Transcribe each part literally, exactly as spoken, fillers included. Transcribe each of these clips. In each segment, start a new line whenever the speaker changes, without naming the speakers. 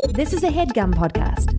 This is a HeadGum podcast.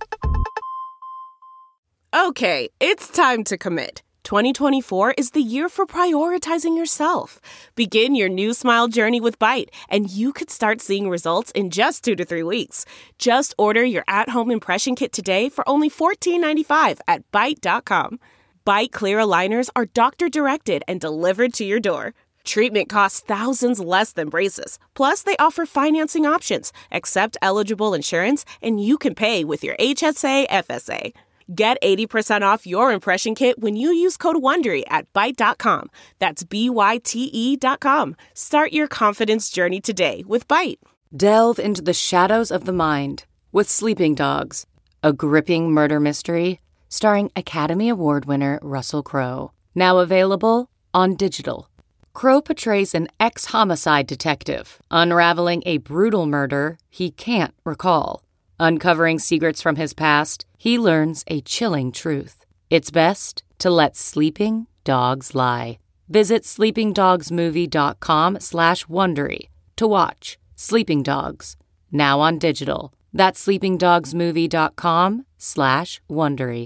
Okay, it's time to commit. twenty twenty-four is the year for prioritizing yourself. Begin your new smile journey with Byte, and you could start seeing results in just two to three weeks. Just order your at-home impression kit today for only fourteen ninety-five at byte dot com. Byte Clear aligners are doctor-directed and delivered to your door. Treatment costs thousands less than braces. Plus, they offer financing options, accept eligible insurance, and you can pay with your H S A F S A. Get eighty percent off your impression kit when you use code WONDERY at byte dot com. That's B Y T E dot com. Start your confidence journey today with Byte.
Delve into the shadows of the mind with Sleeping Dogs, a gripping murder mystery starring Academy Award winner Russell Crowe. Now available on digital. Crowe portrays an ex-homicide detective, unraveling a brutal murder he can't recall. Uncovering secrets from his past, he learns a chilling truth. It's best to let sleeping dogs lie. Visit sleepingdogsmovie.com slash Wondery to watch Sleeping Dogs, now on digital. That's sleepingdogsmovie.com slash Wondery.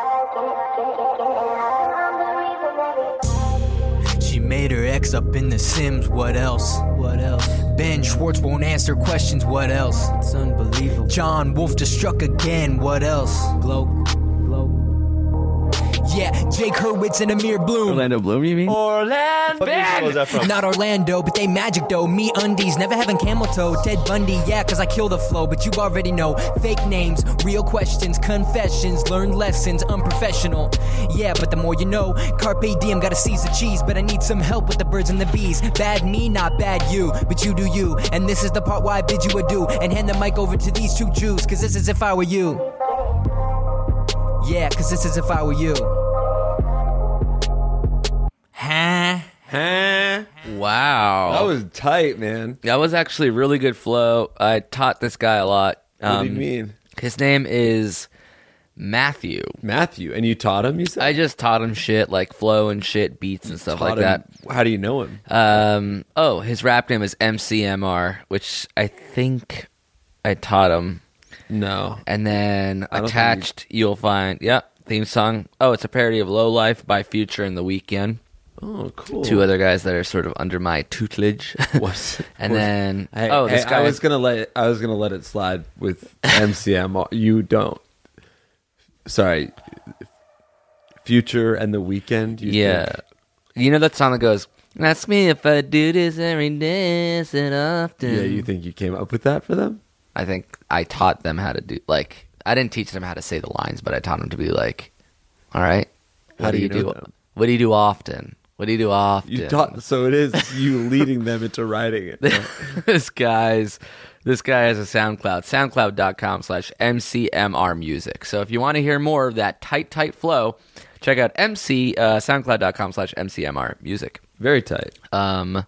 She made her ex up in The Sims, what else? What else? Ben Schwartz won't answer questions, what else? It's unbelievable. John Wolf just struck again, what else? Glow. Glow. Yeah, Jake Hurwitz and Amir Bloom.
Orlando Bloom, you mean?
Orlando!
What was that from?
Not Orlando, but they magic though. Me undies, never having camel toe. Ted Bundy, yeah, cause I kill the flow. But you already know, fake names, real questions, confessions, learned lessons, unprofessional. Yeah, but the more you know, carpe diem, gotta seize the cheese. But I need some help with the birds and the bees. Bad me, not bad you, but you do you. And this is the part why I bid you adieu. And hand the mic over to these two Jews, cause this is if I were you. Yeah, cause this is if I were you. Huh?
Huh?
Wow.
That was tight, man.
That was actually really good flow. I taught this guy a lot. Um,
What do you mean?
His name is Matthew.
Matthew. And you taught him, you said?
I just taught him shit like flow and shit, beats and stuff like that.
How do you know him?
Um, oh, his rap name is M C M R, which I think I taught him.
No.
And then
I don't
attached, you'll find, yep, theme song. Oh, it's a parody of Low Life by Future and The Weeknd.
Oh, cool.
Two other guys that are sort of under my tutelage.
Was,
and then
hey,
oh, this
hey,
guy
I was gonna let I was gonna let it slide with M C M. You don't. Sorry, Future and The Weeknd. You
yeah,
think?
You know that song that goes, "Ask me if I do this every day, is it often?"
Yeah, you think you came up with that for them?
I think I taught them how to do. Like, I didn't teach them how to say the lines, but I taught them to be like, "All right,
How
what
do
do
you
you
know
do?
them?
What do you do often? What do you do often?"
You taught, so it is you leading them into writing it.
this guy's this guy has a SoundCloud, soundcloud.com slash MCMR music. So if you want to hear more of that tight, tight flow, check out MC uh, soundcloud.com slash MCMR music.
Very tight.
Um,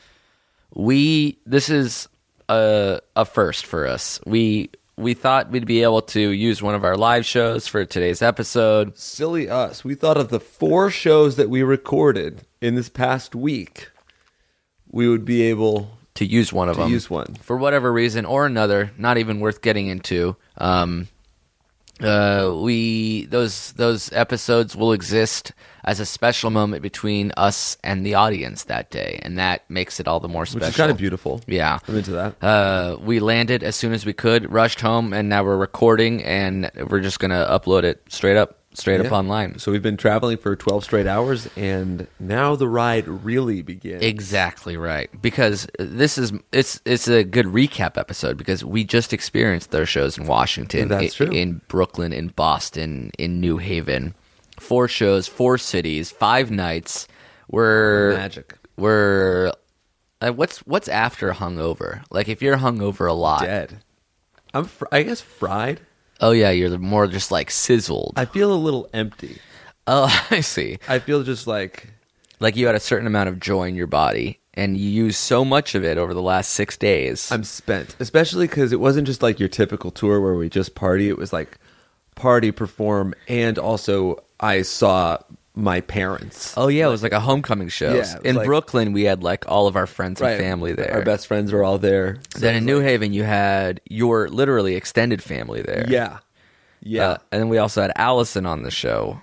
we this is a a first for us. We we thought we'd be able to use one of our live shows for today's episode.
Silly us. We thought of the four shows that we recorded in this past week. We would be able
to use one of
to
them.
use one.
For whatever reason or another, not even worth getting into. Um, uh, we those those episodes will exist as a special moment between us and the audience that day, and that makes it all the more special.
Which is kind of beautiful.
Yeah.
I'm into that.
Uh, we landed as soon as we could, rushed home, and now we're recording, and we're just going to upload it straight up. Straight
Yeah.
up online.
So we've been traveling for twelve straight hours, and now the ride really begins.
Exactly right. Because this is it's it's a good recap episode because we just experienced their shows in Washington,
That's
in,
true.
in Brooklyn, in Boston, in New Haven. Four shows, four cities, five nights. We're
Magic.
We're uh, what's what's after hungover? Like if you're hungover a lot,
Dead. I'm, fr- I guess, fried.
oh yeah, you're more just like sizzled.
I feel a little empty.
Oh, I see.
I feel just like
Like you had a certain amount of joy in your body, and you used so much of it over the last six days.
I'm spent, especially because it wasn't just like your typical tour where we just party. It was like party, perform, and also I saw my parents.
Oh yeah, it was like a homecoming show.
Yeah, it was
in
like-
Brooklyn, we had like all of our friends and
Right.
family there.
Our best friends were all there. So
Then
it
in
was
New
like-
Haven, you had your literally extended family there.
Yeah. Yeah.
Uh, and then we also had Allison on the show.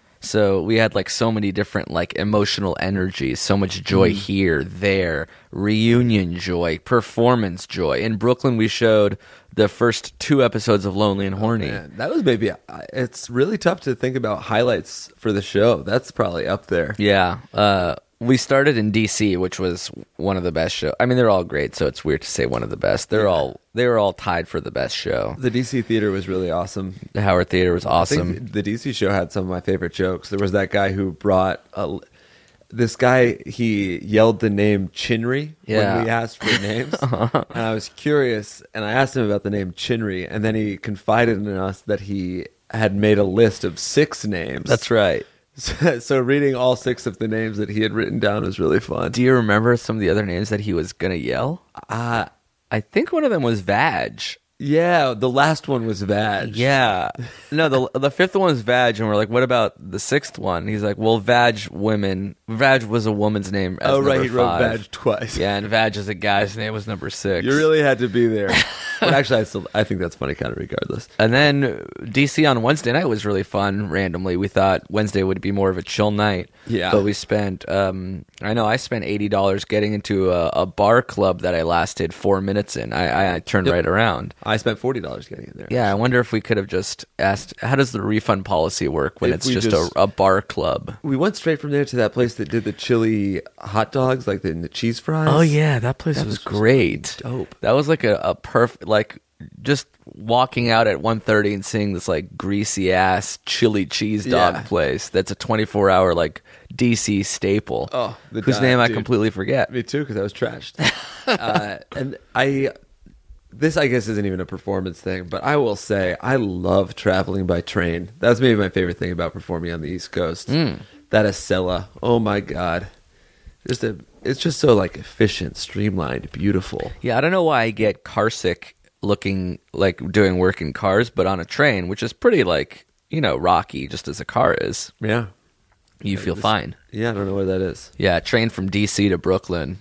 So we had like so many different like emotional energies, so much joy
Mm.
here, there, reunion joy, performance joy. In Brooklyn, we showed the first two episodes of Lonely and Horny.
Man, that was maybe, it's really tough to think about highlights for the show. That's probably up there.
Yeah. Uh, we started in D C, which was one of the best shows. I mean, they're all great, so it's weird to say one of the best. They're all they were all tied for the best show.
The D C theater was really awesome.
The Howard Theater was
I
awesome.
think the D C show had some of my favorite jokes. There was that guy who brought a, this guy. He yelled the name Chinry
Yeah.
when we asked for names, and I was curious. And I asked him about the name Chinry, and then he confided in us that he had made a list of six names.
That's right.
So, so reading all six of the names that he had written down was really fun.
Do you remember some of the other names that he was gonna yell?
Uh,
I think one of them was Vag.
yeah, the last one was Vag.
Yeah. No, the the fifth one was Vag, and we're like, what about the sixth one? He's like, well, Vag women. Vag was a woman's name. As
Oh, right,
number
he wrote
five.
Vag twice.
Yeah, and Vag as a guy's name was number six.
You really had to be there. But actually, I still I think that's funny, kind of regardless.
And then D C on Wednesday night was really fun. Randomly, we thought Wednesday would be more of a chill night.
Yeah.
but we spent. Um, I know I spent eighty dollars getting into a, a bar club that I lasted four minutes in. I, I, I turned right around.
I spent forty dollars getting in there.
Yeah, I wonder if we could have just asked, how does the refund policy work when
If
it's
we
just,
just-
a, a bar club?
We went straight from there to that place that did the chili hot dogs, like the, the cheese fries.
Oh yeah, that place
That
was
place was
great.
dope.
That was like a, a perfect, like just walking out at one thirty and seeing this like greasy ass chili cheese dog
Yeah.
place. That's a twenty-four hour like D C staple.
Oh, the
whose
dive,
name I
dude.
completely forget.
Me too, because I was trashed. uh, and I, this I guess isn't even a performance thing, but I will say I love traveling by train. That's maybe my favorite thing about performing on the East Coast.
Mm.
That Acela, oh my god, just a, it's just so like efficient, streamlined, beautiful.
Yeah, I don't know why I get car sick looking like doing work in cars, but on a train, which is pretty like, you know, rocky just as a car is,
Yeah,
you feel
This-
fine.
Yeah, I don't know where that is.
Yeah, train from D C to Brooklyn.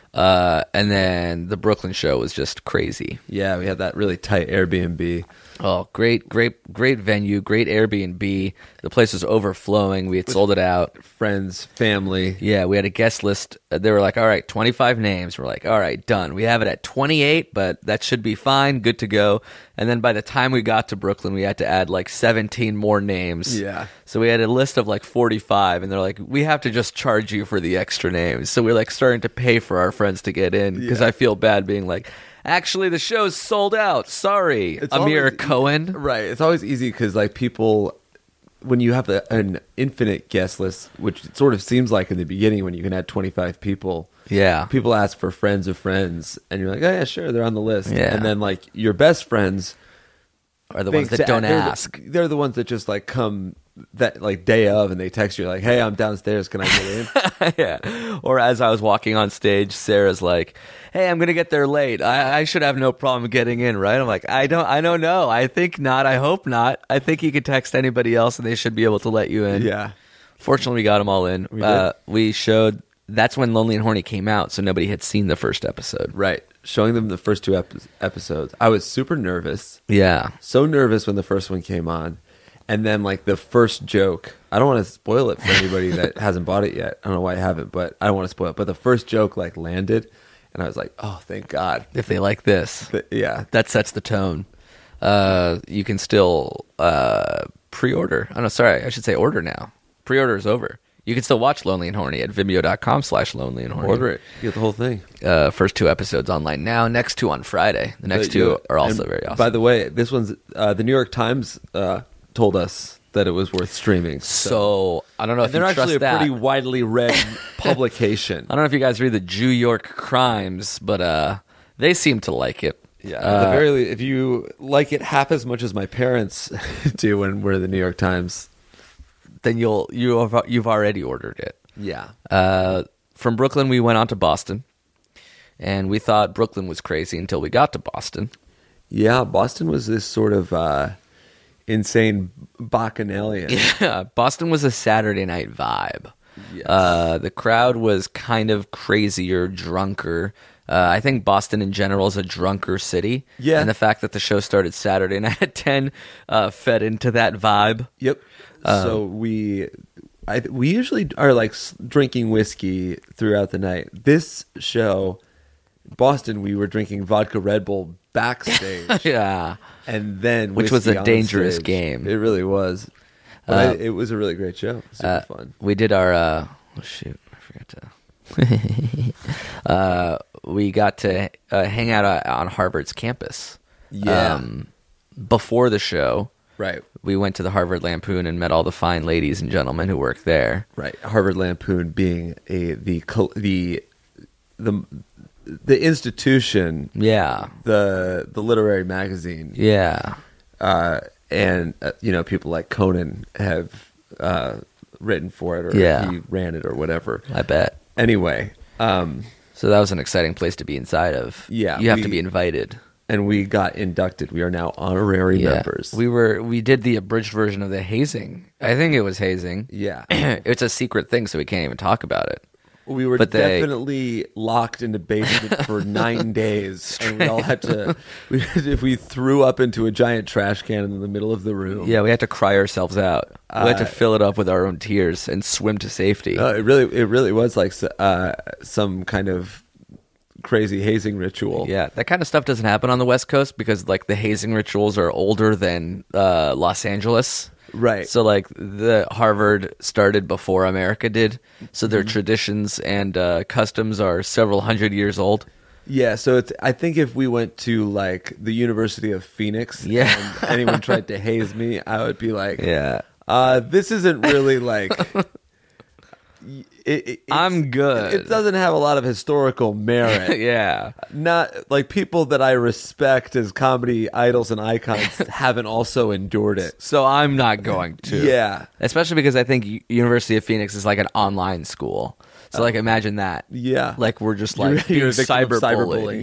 Uh, and then the Brooklyn show was just crazy.
Yeah, we had that really tight Airbnb.
Oh, great, great, great venue, great Airbnb. The place was overflowing. We had sold it out.
Friends, family.
Yeah, we had a guest list. Uh, They were like, all right, twenty-five names. We're like, all right, done. We have it at twenty-eight, but that should be fine. Good to go. And then by the time we got to Brooklyn, we had to add like seventeen more names.
Yeah.
So we had a list of like forty-five, and they're like, we have to just charge you for the extra names. So we're like starting to pay for our friends to get in because
Yeah.
I feel bad being like, actually, the show's sold out. Sorry,
It's
Amir
always-
Cohen.
Right. It's always easy because like people, when you have the, an infinite guest list, which it sort of seems like in the beginning when you can add twenty-five people.
Yeah.
People ask for friends of friends, and you're like, oh yeah, sure, they're on the list.
Yeah.
And then like your best friends
Are the
think
ones that
to-
don't
they're the-
ask.
they're the ones that just like come that like day of, and they text you like, hey, I'm downstairs. Can I get in?
Yeah. Or as I was walking on stage, Sarah's like, "Hey, I'm gonna get there late. I, I should have no problem getting in, right?" I'm like, "I don't, I don't know. I think not. I hope not. I think you could text anybody else, and they should be able to let you in."
Yeah.
Fortunately, we got them all in.
We
uh,
did.
we showed. That's when Lonely and Horny came out, so nobody had seen the first episode.
Right. Showing them the first two ep- episodes. I was super nervous.
Yeah.
So nervous when the first one came on. And then like the first joke, I don't want to spoil it for anybody that hasn't bought it yet. I don't know why I haven't, but I don't want to spoil it. But the first joke like landed, and I was like, oh, thank God.
If they like this,
But, yeah.
that sets the tone. Uh, you can still uh, pre-order. Oh no, sorry, I should say order now. Pre-order is over. You can still watch Lonely and Horny at vimeo.com slash Lonely and Horny.
Order it. Get the whole thing.
Uh, first two episodes online now. Next two on Friday. The next
But,
two
yeah,
are also
and
very awesome.
By the way, this one's uh, the New York Times uh, told us that it was worth streaming.
so I don't know if
and they're
you
actually
trust
a
that.
pretty widely read publication.
I don't know if you guys read the Jew York Crimes, but uh, they seem to like it.
Yeah,
Uh,
at the very least, if you like it half as much as my parents do when we're the New York Times.
then you'll you have, you've already ordered it.
Yeah.
Uh, from Brooklyn, we went on to Boston, and we thought Brooklyn was crazy until we got to Boston.
Yeah, Boston was this sort of uh, insane bacchanalian.
Yeah, Boston was a Saturday night vibe.
Yes.
Uh, the crowd was kind of crazier, drunker. Uh, I think Boston in general is a drunker city.
Yeah.
And the fact that the show started Saturday night at ten uh, fed into that vibe.
Yep. so we, I we usually are like s- drinking whiskey throughout the night. This show, Boston, we were drinking vodka Red Bull backstage.
Yeah.
And then
Which was a
whiskey on
dangerous
stage.
game.
It really was. But
Uh,
I, it was a really great show. Super
Uh,
fun.
We did our, uh, oh shoot, I forgot to. uh, we got to uh, hang out uh, on Harvard's campus.
Yeah.
Um, before the show,
Right.
we went to the Harvard Lampoon and met all the fine ladies and gentlemen who work there.
Right. Harvard Lampoon being a the col- the the the institution,
Yeah.
the the literary magazine.
Yeah.
Uh, and uh, you know, people like Conan have uh, written for it, or
Yeah.
he ran it, or whatever.
I bet.
Anyway, um,
So that was an exciting place to be inside of.
Yeah,
You have
we-
to be invited.
and we got inducted. We are now honorary
Yeah.
members.
We were we did the abridged version of the hazing. I think it was hazing.
yeah,
It's a secret thing, so we can't even talk about it.
we were
But they-
definitely locked in the basement for nine days, and we all had to. We, if we threw up into a giant trash can in the middle of the room.
Yeah, we had to cry ourselves out. We had to
Uh,
fill it up with our own tears and swim to safety.
Uh, it really, it really was like s- uh, some kind of crazy hazing ritual.
Yeah, that kind of stuff doesn't happen on the West Coast because like the hazing rituals are older than uh, Los Angeles.
Right.
So like the Harvard started before America did. So their traditions and uh, customs are several hundred years old.
Yeah, so it's. I think if we went to like the University of Phoenix,
Yeah.
and anyone tried to haze me, I would be like,
Yeah.
uh, this isn't really like. It, it, it's-
I'm good.
It doesn't have a lot of historical merit.
Yeah.
Not like people that I respect as comedy idols and icons haven't also endured it.
So I'm not going to.
Yeah.
Especially because I think U- University of Phoenix is like an online school. So like imagine that.
Yeah.
Like we're just
You're-
like
you're
being
a victim of
cyberbullying.
cyberbullying.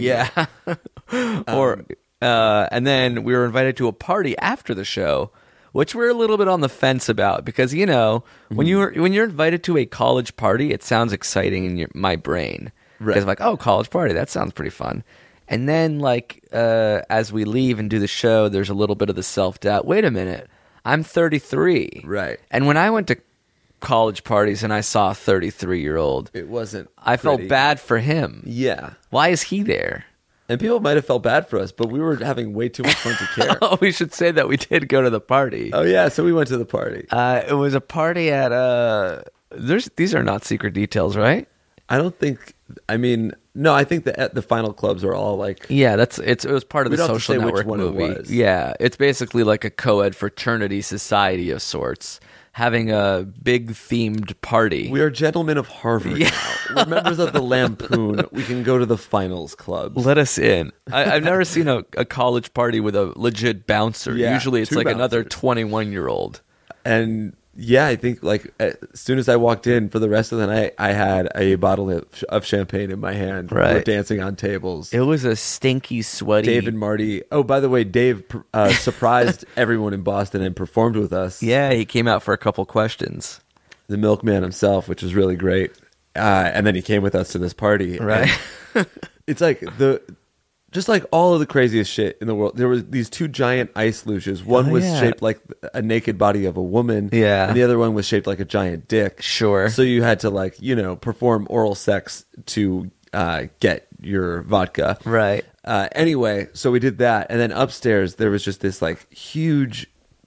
Yeah. or uh and then we were invited to a party after the show, which we're a little bit on the fence about because you know, when
Mm-hmm.
you're when you're invited to a college party, it sounds exciting in your, my brain.
Right.
Because like, oh, college party, that sounds pretty fun. And then like uh as we leave and do the show, there's a little bit of the self-doubt. Wait a minute. I'm thirty-three.
Right.
And when I went to college parties and I saw a thirty-three-year-old,
It wasn't.
I felt
pretty.
bad for him.
Yeah.
Why is he there?
And people might have felt bad for us, but we were having way too much fun to care.
Oh, we should say that we did go to the party.
Oh yeah, so we went to the party.
Uh, it was a party at uh there's these are not secret details, right?
I don't think. I mean, no, I think that the final clubs are all like.
Yeah, that's it's it was part of
We
the
don't have to
Social
say which
Network
one it
movie.
was.
Yeah, it's basically like a co-ed fraternity society of sorts having a big themed party.
We are gentlemen of Harvard now. We're members of the Lampoon. We can go to the finals clubs.
Let us in. I, I've never seen a, a college party with a legit bouncer.
Yeah,
Usually it's
two
like another
bouncers.
twenty-one year old.
And yeah, I think like as soon as I walked in for the rest of the night, I had a bottle of, of champagne in my hand.
Right.
We're dancing on tables.
It was a stinky, sweaty.
Dave and Marty. Oh, by the way, Dave uh, surprised everyone in Boston and performed with us.
Yeah, he came out for a couple questions.
The milkman himself, which was really great. Uh, and then he came with us to this party.
Right.
And it's like the, just like all of the craziest shit in the world. There were these two giant ice luges. One
Oh,
was
yeah.
shaped like a naked body of a woman.
Yeah.
And the other one was shaped like a giant dick.
Sure.
So you had to like, you know, perform oral sex to uh, get your vodka.
Right.
Uh, anyway, so we did that. And then upstairs, there was just this like huge,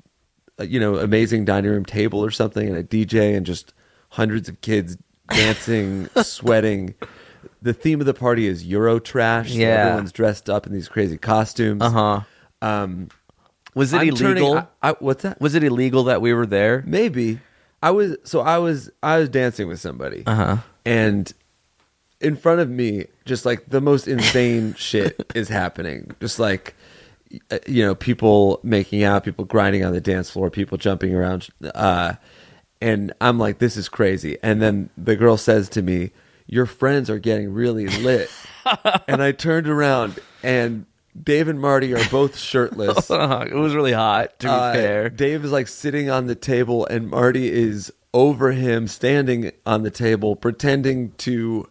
uh, you know, amazing dining room table or something and a D J and just hundreds of kids dancing, sweating. The theme of the party is Eurotrash. So
Yeah.
everyone's dressed up in these crazy costumes.
Uh-huh.
Um,
Was it
I'm turning-
illegal?
I, I, what's that?
Was it illegal that we were there?
Maybe. I was so I was I was dancing with somebody.
Uh-huh.
And in front of me, just like the most insane shit is happening. Just like uh, you know, people making out, people grinding on the dance floor, people jumping around. Uh, and I'm like, this is crazy. And then the girl says to me, your friends are getting really lit. And I turned around and Dave and Marty are both shirtless.
It was really hot, to be
Uh,
fair.
Dave is like sitting on the table, and Marty is over him, standing on the table, pretending to,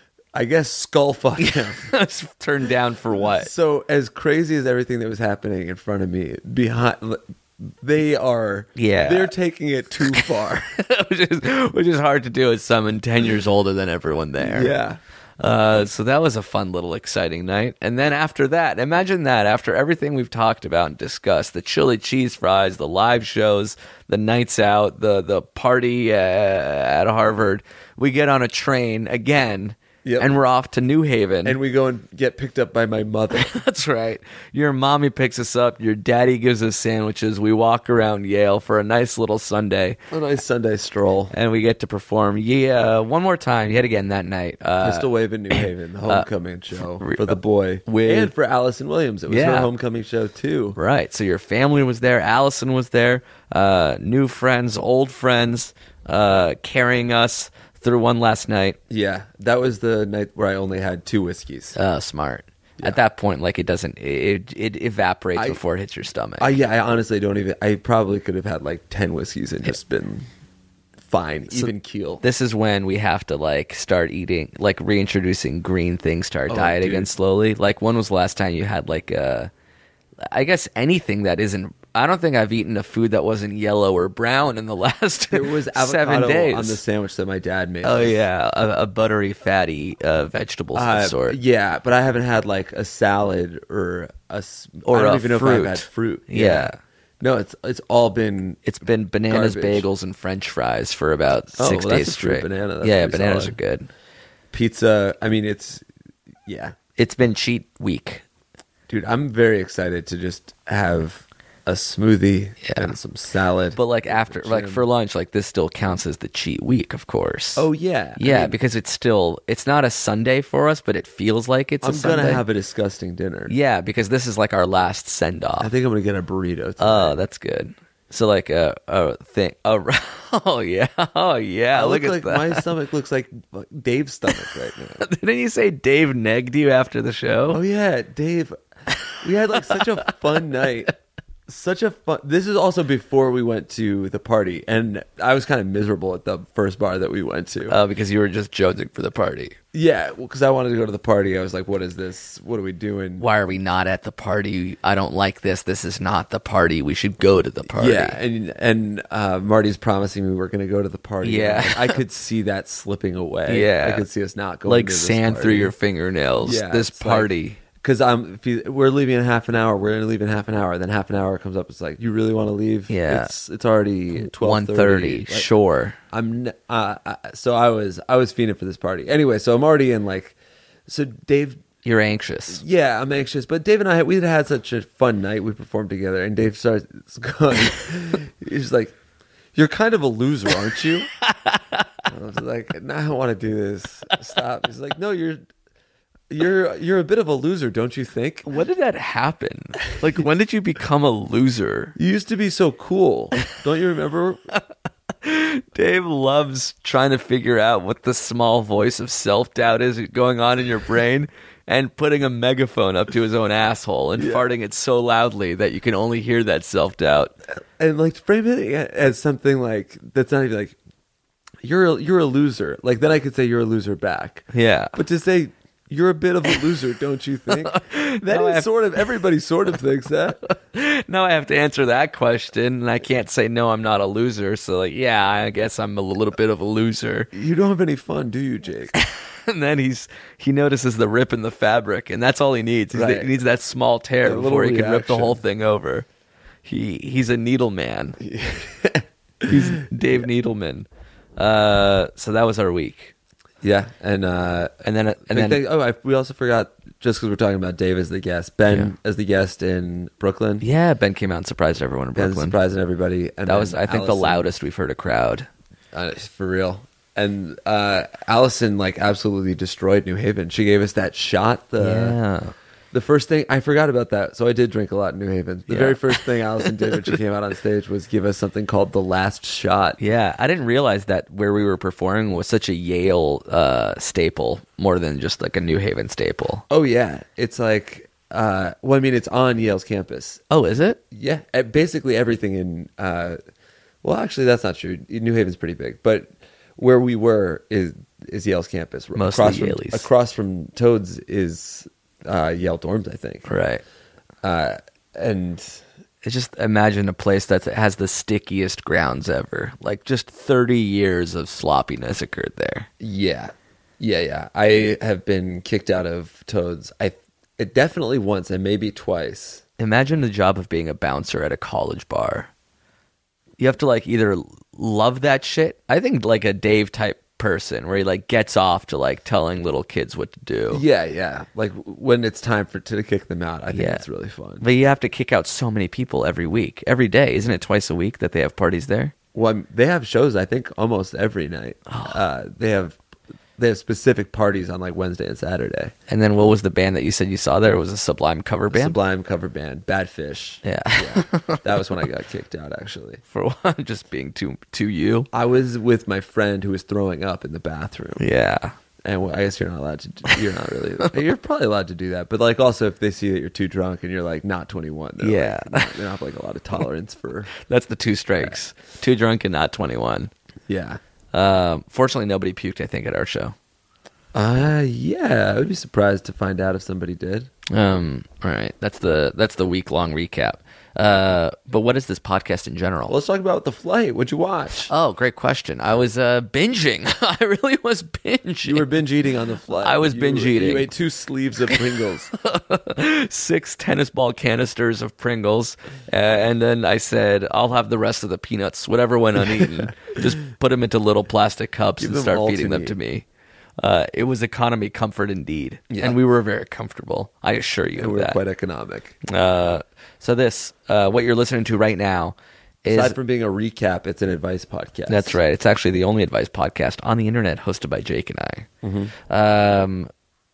I guess, skull fuck him.
Turned down for what?
So, as crazy as everything that was happening in front of me, behind, they are,
Yeah.
they're taking it too far.
which is which is hard to do as someone ten years older than everyone there.
Yeah.
Uh, so that was a fun little exciting night. And then after that, imagine that after everything we've talked about and discussed, the chili cheese fries, the live shows, the nights out, the the party uh, at Harvard, we get on a train again.
Yep.
And we're off to New Haven.
And we go and get picked up by my mother.
That's right. Your mommy picks us up. Your daddy gives us sandwiches. We walk around Yale for a nice little Sunday.
A nice Sunday stroll.
And we get to perform yeah, one more time, yet again that night. Uh,
Pistol Wave in New Haven, the homecoming show
re-
for the boy.
with-
and for Allison Williams. It was
Yeah.
her homecoming show, too.
Right. So your family was there. Allison was there. Uh, new friends, old friends, uh, carrying us through one last night.
Yeah, that was the night where I only had two whiskeys.
Oh, smart.
Yeah.
At that point, like it doesn't, it, it evaporates
I-
before it hits your stomach.
I, yeah, I honestly don't even. I probably could have had like ten whiskeys and just been fine, even keel.
This is when we have to like start eating, like reintroducing green things to our
Oh,
diet
dude.
again slowly. Like when was the last time you had like uh I guess anything that isn't. I don't think I've eaten a food that wasn't yellow or brown in the last
There was
seven
avocado
days.
on the sandwich that my dad made.
Oh yeah, a, a buttery, fatty uh, vegetables of
Uh,
sort.
yeah, but I haven't had like a salad or a s-
Or
I don't
a
even know
fruit.
if I've had fruit.
Yeah.
No, it's it's all been
It's been bananas,
Garbage.
bagels, and French fries for about
Oh,
six
well, that's
days
a fruit
straight.
banana. That's
yeah,
pretty
bananas
solid.
are good.
pizza. I mean, it's yeah,
It's been cheat week.
dude. I'm very excited to just have a smoothie
Yeah.
and some salad.
But like after, like
Jim.
for lunch, like this still counts as the cheat week, of course.
oh yeah, I
yeah,
mean,
because it's still it's not a Sunday for us, but it feels like it's.
I'm
a Sunday.
gonna have a disgusting dinner.
Yeah, because this is like our last send off.
I think I'm gonna get a burrito. Tonight.
Oh, that's good. So like a a thing. A, oh yeah, oh yeah.
I
Look
look
at
like
that.
my stomach looks like Dave's stomach right now.
Didn't you say Dave negged you after the show?
Oh yeah, Dave. We had like such a fun night. Such a fun. This is also before we went to the party, and I was kind of miserable at the first bar that we went to.
Oh, because you were just jonesing for the party.
yeah, because I wanted to go to the party. I was like, "What is this? What are we doing?"
Why are we not at the party? I don't like this. This is not the party. We should go to the party.
Yeah, and and uh, Marty's promising me we're going to go to the party.
Yeah.
I could see that slipping away.
Yeah.
I could see us not going
like
to this
sand
party.
through your fingernails.
Yeah,
this
it's like-
party.
Because I'm, if you, we're leaving in half an hour. We're gonna leave in half an hour. Then half an hour comes up. It's like, you really want to leave?
Yeah.
It's it's already twelve
One thirty.
Like,
Sure.
I'm n- uh, uh, so I was I was fiending for this party. Anyway, so I'm already in like, so Dave.
You're anxious.
Yeah, I'm anxious. But Dave and I, we had had such a fun night. We performed together, and Dave starts going. He's like, "You're kind of a loser, aren't you?" I was like, "No, I don't want to do this. Stop." He's like, "No, you're." You're you're a bit of a loser, don't you think?
When did that happen? Like, when did you become a loser?
You used to be so cool. Don't you remember?
Dave loves trying to figure out what the small voice of self-doubt is going on in your brain and putting a megaphone up to his own asshole and farting it so loudly that you can only hear that self-doubt.
And like frame it as something like that's not even like you're a, you're a loser. Like then I could say you're a loser back.
Yeah.
But to say you're a bit of a loser, don't you think? That
No, I
is
have-
sort of everybody sort of thinks that.
Now I have to answer that question, and I can't say, no, I'm not a loser. So, like, yeah, I guess I'm a little bit of a loser.
You don't have any fun, do you, Jake?
And then he's he notices the rip in the fabric, and that's all he needs. He's
Right.
He needs that small tear
That little
before he can rip the
reaction.
whole thing over. He He's a needle man. He's Dave Needleman. Uh, so that was our week.
Yeah, and uh,
And then, and
big
then
thing- oh, I, we also forgot just because we're talking about Dave as the guest, Ben as the guest in Brooklyn.
yeah, Ben came out and surprised everyone in
Ben
Brooklyn.
surprising everybody. And
That
then
was, I think, the
Allison-
loudest we've heard a crowd.
Uh, for real. And uh, Allison like absolutely destroyed New Haven. She gave us that shot. The
Yeah.
the first thing I forgot about that. So I did drink a lot in New Haven. The
Yeah.
very first thing Allison did when she came out on stage was give us something called the last shot.
Yeah, I didn't realize that where we were performing was such a Yale uh, staple more than just like a New Haven staple.
Oh yeah, it's like Uh, well, I mean, it's on Yale's campus.
Oh, is it?
Yeah, uh, basically everything in. Uh, well, actually, that's not true. New Haven's pretty big, but where we were is is Yale's campus.
Mostly
across from,
Yaleys.
across from Toads is uh, Yale dorms, I think.
Right.
Uh, and
It's just imagine a place that has the stickiest grounds ever. Like just thirty years of sloppiness occurred there.
yeah, yeah, yeah. I have been kicked out of Toads. I it definitely once and maybe twice.
Imagine the job of being a bouncer at a college bar. You have to like either love that shit. I think like a Dave type person where he like gets off to like telling little kids what to do.
Yeah, yeah. Like when it's time for to kick them out, I think
Yeah.
it's really fun.
But you have to kick out so many people every week, every day. Isn't it twice a week that they have parties there?
Well, I'm- they have shows. I think almost every night. Uh, they have they have specific parties on like Wednesday and Saturday.
And then what was the band that you said you saw there? It was a Sublime cover band?
Sublime cover band, Bad Fish.
Yeah.
yeah. That was when I got kicked out. Actually,
For one, just being too too you.
I was with my friend who was throwing up in the bathroom.
Yeah.
And well, I guess you're not allowed to. Do, you're not really. You're probably allowed to do that, but like also if they see that you're too drunk and you're like not twenty-one, they're
Yeah.
like, they don't have like a lot of tolerance for.
That's the two strikes. Too drunk and not twenty-one.
Yeah.
Um, fortunately, nobody puked, I think, at our show.
Uh yeah, I would be surprised to find out if somebody did.
Um, all right. That's the that's the week long recap. Uh, but what is this podcast in general?
Well, let's talk about the flight. What'd you watch?
Oh, great question. I was uh, binging. I really was binging.
You were binge eating on the flight.
I was
You-
binge eating.
You ate two sleeves of Pringles.
Six tennis ball canisters of Pringles, uh, and then I said, "I'll have the rest of the peanuts, whatever went uneaten. Just put them into little plastic cups
Give
and
them
start
all
feeding
to
them
me.
to me." Uh, it was economy comfort indeed,
Yeah.
and we were very comfortable. I assure you
And
of
we were
that.
quite economic.
Uh, so this, uh, what you're listening to right now, is
Aside from being a recap, it's an advice podcast.
that's right. It's actually the only advice podcast on the internet hosted by Jake and I.
Mm-hmm.
Um,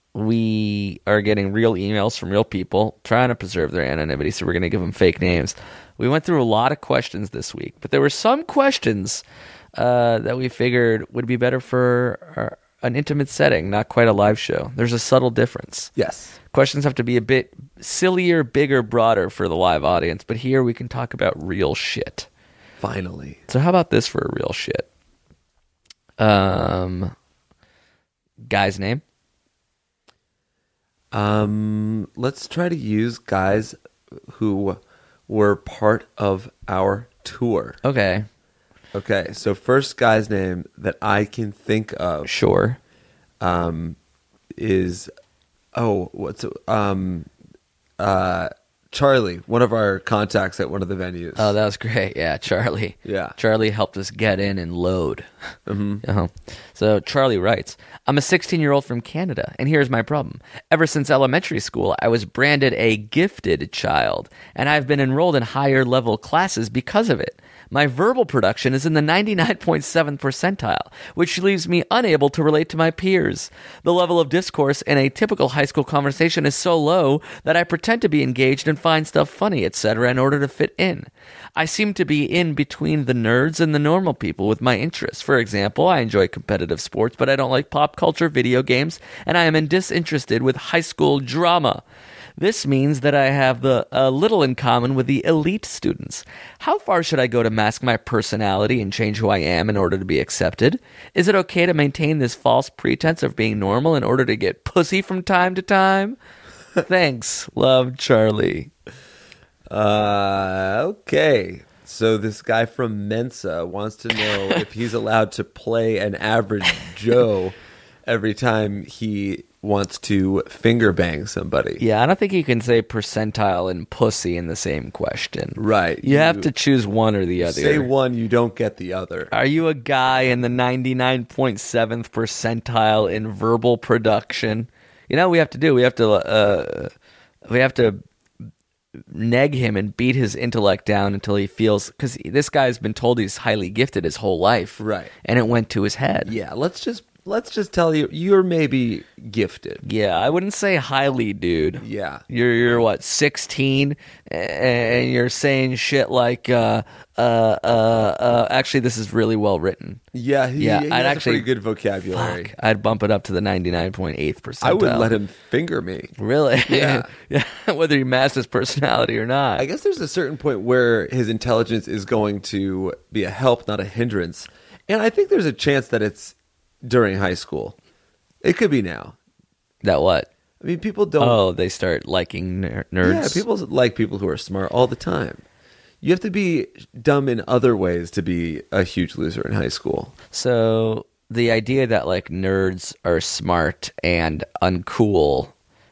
we are getting real emails from real people trying to preserve their anonymity, so we're going to give them fake names. We went through a lot of questions this week, but there were some questions uh, that we figured would be better for our, an intimate setting, not quite a live show. There's a subtle difference.
Yes.
Questions have to be a bit sillier, bigger, broader for the live audience, but here we can talk about real shit.
Finally.
So how about this for a real shit? Um, guy's name?
Um, let's try to use guys who were part of our tour.
Okay,
Okay, so first guy's name that I can think of
sure.
um, is oh, what's um, uh, Charlie, one of our contacts at one of the venues.
Oh, that was great. Yeah, Charlie.
Yeah.
Charlie helped us get in and load.
Mhm.
Uh-huh. So Charlie writes, I'm a sixteen-year-old from Canada, and here's my problem. Ever since elementary school, I was branded a gifted child, and I've been enrolled in higher-level classes because of it. My verbal production is in the ninety-nine point seventh percentile, which leaves me unable to relate to my peers. The level of discourse in a typical high school conversation is so low that I pretend to be engaged and find stuff funny, et cetera, in order to fit in. I seem to be in between the nerds and the normal people with my interests. For example, I enjoy competitive sports, but I don't like pop culture, video games, and I am disinterested with high school drama. This means that I have the uh, little in common with the elite students. How far should I go to mask my personality and change who I am in order to be accepted? Is it okay to maintain this false pretense of being normal in order to get pussy from time to time? Thanks. Love, Charlie.
Uh, okay. So this guy from Mensa wants to know if he's allowed to play an average Joe every time he wants to finger bang somebody.
Yeah, I don't think you can say percentile and pussy in the same question.
Right.
You, have to choose one or the other.
Say one, you don't get the other.
Are you a guy in the ninety-nine point seventh percentile in verbal production? You know what we have to do? We have to uh, we have to neg him and beat his intellect down until he feels, because this guy's been told he's highly gifted his whole life.
Right.
And it went to his head.
Yeah, let's just let's just tell you, you're maybe gifted.
Yeah, I wouldn't say highly, dude.
Yeah.
You're you're what, sixteen, and you're saying shit like, uh, uh, uh, uh, actually, this is really well written.
Yeah, he,
Yeah,
he
I'd
has
actually-
a pretty good vocabulary.
Fuck, I'd bump it up to the ninety-nine point eighth percentile.
I would let him finger me.
Really?
Yeah.
Yeah, whether he masks his personality or not.
I guess there's a certain point where his intelligence is going to be a help, not a hindrance. And I think there's a chance that it's during high school. It could be now.
That what?
I mean, people don't...
Oh, they start liking ner- nerds?
Yeah, people like people who are smart all the time. You have to be dumb in other ways to be a huge loser in high school.
So the idea that like nerds are smart and uncool,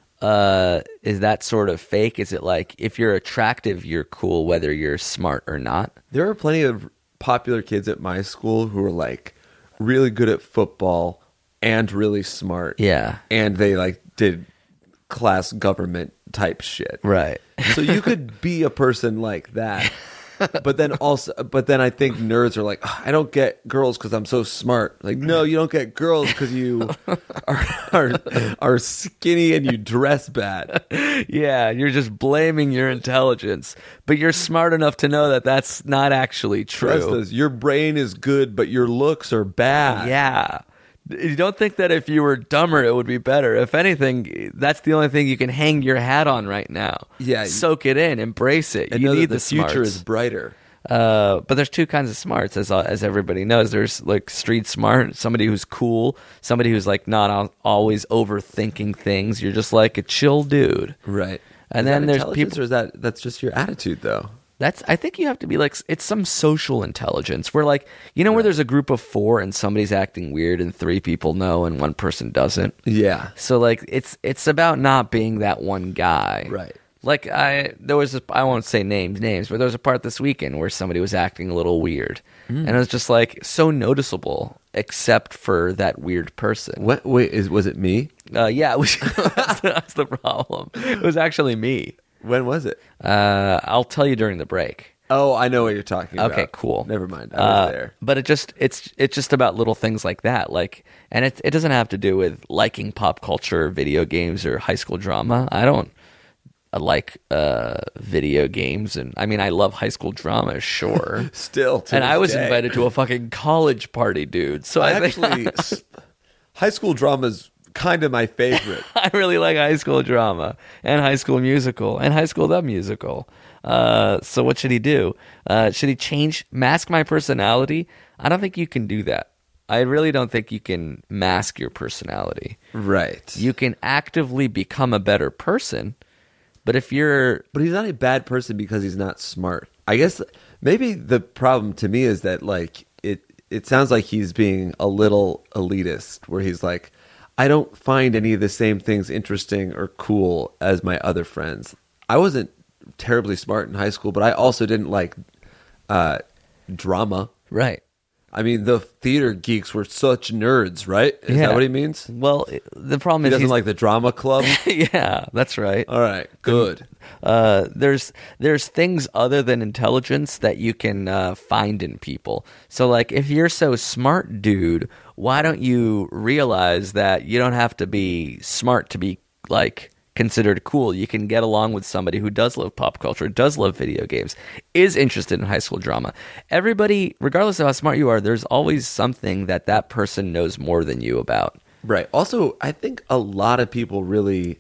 uh, is that sort of fake? Is it like if you're attractive, you're cool whether you're smart or not?
There are plenty of popular kids at my school who are like really good at football and really smart.
Yeah.
And they like did class government type shit.
Right.
So you could be a person like that. But then also, but then I think nerds are like, "Oh, I don't get girls because I'm so smart. Like, no, you don't get girls because you are, are are skinny and you dress bad.
Yeah, you're just blaming your intelligence, but you're smart enough to know that that's not actually
Trust
true.
us. Your brain is good, but your looks are bad.
Yeah. You don't think that if you were dumber, it would be better. If anything, that's the only thing you can hang your hat on right now.
Yeah.
Soak it in, embrace it.
And
you
know that
need
the,
the,
future
smarts.
is brighter.
Uh, but there's two kinds of smarts, as as everybody knows. There's like street smart, somebody who's cool, somebody who's like not al- always overthinking things. You're just like a chill dude.
Right.
And
Is
then
that
there's
intelligence,
people-
or is that that's just your attitude though?
That's I think you have to be like it's some social intelligence where like you know where there's a group of four and somebody's acting weird and three people know and one person doesn't.
Yeah.
So like it's it's about not being that one guy.
Right.
Like I there was a, I won't say names names, but there was a part this weekend where somebody was acting a little weird. And it was just like so noticeable except for that weird person.
What? Wait, is was it me?
Uh, yeah, it was, that's, the, that's the problem. It was actually me.
When was it?
Uh, I'll tell you during the break.
Oh, I know what you're talking about.
Okay, cool.
Never mind. I was
Uh,
there.
But it just it's it's just about little things like that. Like, and it it doesn't have to do with liking pop culture, video games, or high school drama. I don't uh, like uh, video games, and I mean I love high school drama, sure.
Still, to
and I
this
was
day.
invited to a fucking college party, dude. So I,
I
think
actually, s- high school drama's kind of my favorite.
I really like High School Drama and High School Musical and High School the Musical. Uh, so what should he do? Uh, should he change, mask my personality? I don't think you can do that. I really don't think you can mask your personality.
Right.
You can actively become a better person, but if you're
But he's not a bad person because he's not smart. I guess maybe the problem to me is that like it it sounds like he's being a little elitist where he's like, I don't find any of the same things interesting or cool as my other friends. I wasn't terribly smart in high school, but I also didn't like uh, drama.
right.
I mean, the theater geeks were such nerds, right? Is
Yeah.
that what he means?
Well, it- the problem
He
is
doesn't
he's-
like the drama club?
yeah, that's right.
All right, good.
Uh, there's there's things other than intelligence that you can uh, find in people. So like if you're so smart, dude, why don't you realize that you don't have to be smart to be like considered cool? You can get along with somebody who does love pop culture, does love video games, is interested in high school drama. Everybody, regardless of how smart you are, there's always something that that person knows more than you about.
Right. Also, I think a lot of people really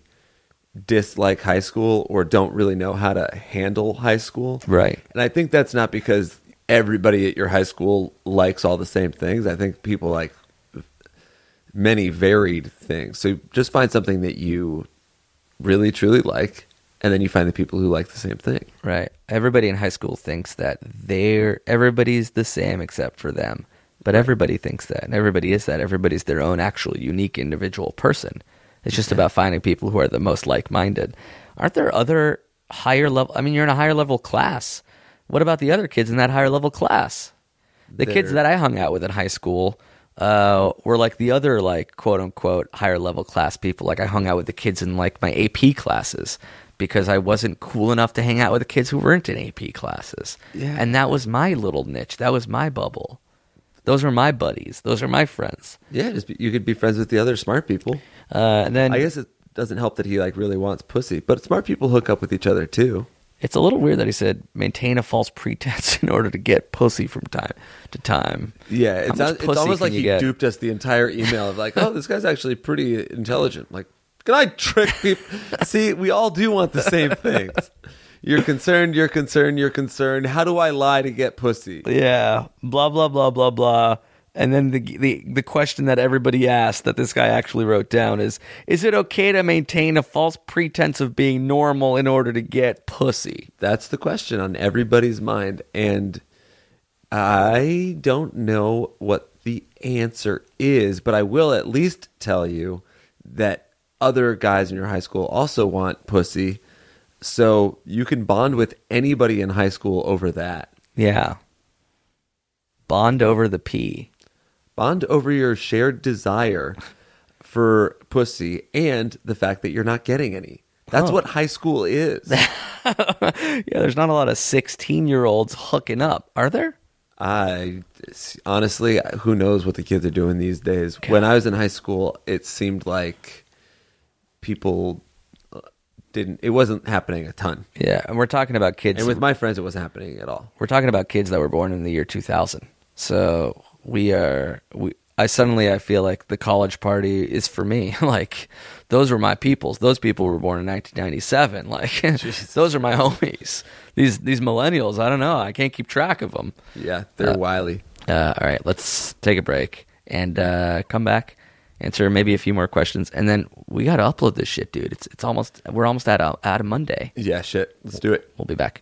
dislike high school or don't really know how to handle high school.
Right.
And I think that's not because everybody at your high school likes all the same things. I think people like many varied things. So just find something that you really truly like, and then you find the people who like the same thing.
Right. Everybody in high school thinks that they're everybody's the same except for them. But everybody thinks that, and everybody is that. Everybody's their own actual unique individual person. It's just about finding people who are the most like-minded. Aren't there other higher level? I mean, you're in a higher level class. What about the other kids in that higher level class? The kids
They're-
that I hung out with in high school uh, were like the other like quote unquote higher level class people. Like I hung out with the kids in like my A P classes because I wasn't cool enough to hang out with the kids who weren't in A P classes.
Yeah.
And that was my little niche. That was my bubble. Those are my buddies. Those are my friends.
Yeah, just be, you could be friends with the other smart people.
Uh, and then
I guess it doesn't help that he like really wants pussy, but smart people hook up with each other too.
it's a little weird that he said maintain a false pretense in order to get pussy from time to time.
Yeah,
How
it's,
much
it's
pussy
almost
can
like
you
he
get?
duped us the entire email of like, oh, this guy's actually pretty intelligent. Like, can I trick people? See, we all do want the same things. You're concerned, you're concerned, you're concerned. How do I lie to get pussy?
Yeah, blah blah blah blah blah. And then the the the question that everybody asked that this guy actually wrote down is: is it okay to maintain a false pretense of being normal in order to get pussy?
That's the question on everybody's mind, and I don't know what the answer is, but I will at least tell you that other guys in your high school also want pussy, so you can bond with anybody in high school over that.
Yeah. Bond over the pee.
Bond over your shared desire for pussy and the fact that you're not getting any. That's
Huh.
what high school is.
Yeah, there's not a lot of sixteen-year-olds hooking up, are there?
I honestly, who knows what the kids are doing these days? When I was in high school, it seemed like people didn't. It wasn't happening a ton.
Yeah, and we're talking about kids.
And with my friends, it wasn't happening at all.
we're talking about kids that were born in the year two thousand. So we are. We. I suddenly I feel like the college party is for me. Like those were my peoples. Those people were born in nineteen ninety-seven. Like those are my homies. These these millennials. I don't know. I can't keep track of them.
Yeah, they're
Uh,
wily.
Uh, all right, let's take a break and uh, come back, answer maybe a few more questions, and then we got to upload this shit, dude. It's it's almost we're almost at a, at a Monday.
Yeah, shit. Let's do it.
We'll be back.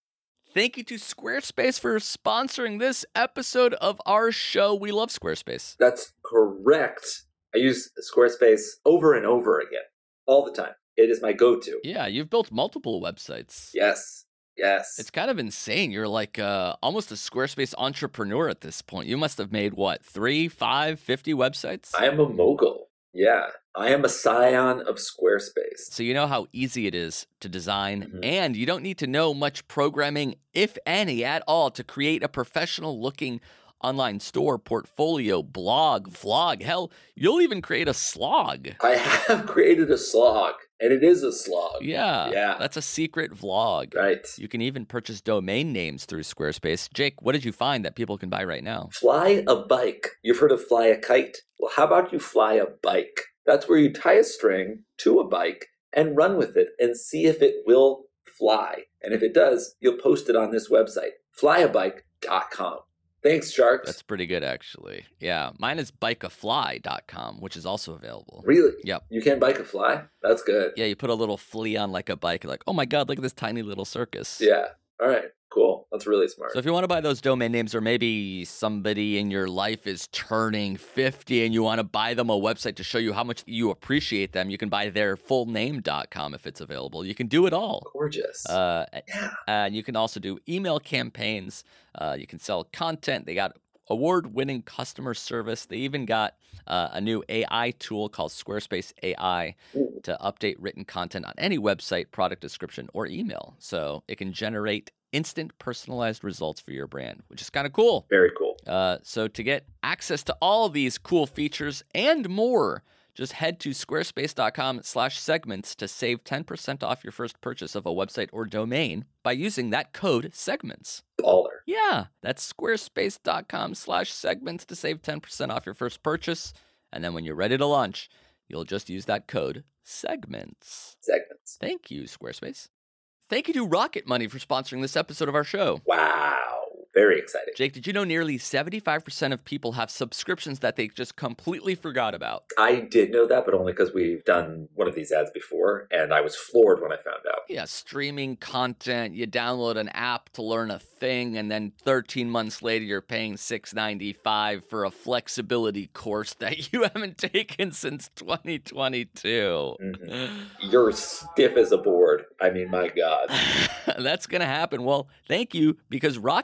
Thank you to Squarespace for sponsoring this episode of our show. We love Squarespace.
That's correct. I use Squarespace over and over again, all the time. It is my go-to.
Yeah, you've built multiple websites.
Yes, yes.
It's kind of insane. You're like uh, almost a Squarespace entrepreneur at this point. You must have made, what, three, five, fifty websites?
I am a mogul. Yeah, I am a scion of Squarespace.
So you know how easy it is to design,
Mhm.
and you don't need to know much programming, if any, at all, to create a professional-looking online store, portfolio, blog, vlog. Hell, you'll even create a slog.
I have created a slog, and it is a slog.
Yeah,
Yeah.
that's a secret vlog.
Right.
You can even purchase domain names through Squarespace. Jake, what did you find that people can buy right now?
Fly a bike. You've heard of fly a kite? Well, how about you fly a bike? That's where you tie a string to a bike and run with it and see if it will fly. And if it does, you'll post it on this website, fly a bike dot com. Thanks, Sharks.
That's pretty good, actually. Yeah, mine is bike a fly dot com, which is also available.
Really?
Yep.
You can bike a fly? That's good.
Yeah, you put a little flea on like a bike. You're like, oh my God, look at this tiny little circus.
Yeah. All right. Cool. That's really smart.
So if you want to buy those domain names, or maybe somebody in your life is turning fifty and you want to buy them a website to show you how much you appreciate them, you can buy their full name dot com if it's available. You can do it all.
Gorgeous.
Uh,
yeah.
and you can also do email campaigns. Uh, you can sell content. They got award-winning customer service. They even got uh, a new A I tool called Squarespace A I
Ooh.
to update written content on any website, product description, or email. So it can generate instant personalized results for your brand, which is kind of cool.
Very cool.
Uh, so to get access to all of these cool features and more, just head to squarespace.com slash segments to save ten percent off your first purchase of a website or domain by using that code segments.
Baller.
Yeah, that's squarespace.com slash segments to save ten percent off your first purchase. And then when you're ready to launch, you'll just use that code segments.
Segments.
Thank you, Squarespace. Thank you to Rocket Money for sponsoring this episode of our show.
Wow. Very exciting.
Jake, did you know nearly seventy-five percent of people have subscriptions that they just completely forgot about?
I did know that, but only because we've done one of these ads before, and I was floored when I found out.
Yeah, streaming content, you download an app to learn a thing, and then thirteen months later you're paying six ninety-five for a flexibility course that you haven't taken since twenty twenty-two.
Mhm. You're stiff as a board. I mean, my God.
That's going to happen. Well, thank you, because Rocket Money